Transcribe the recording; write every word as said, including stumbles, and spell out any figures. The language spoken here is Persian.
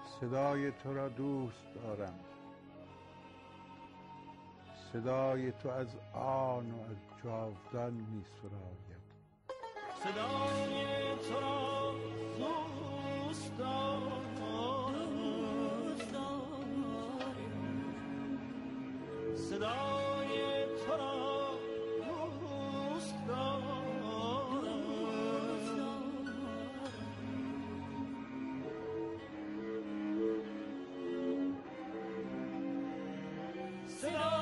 صدای تو را دوست دارم، صدای تو از آن و از جاودان می سراید. صدای تو را دوست دارم، صدای تو را دوست دارم، صدای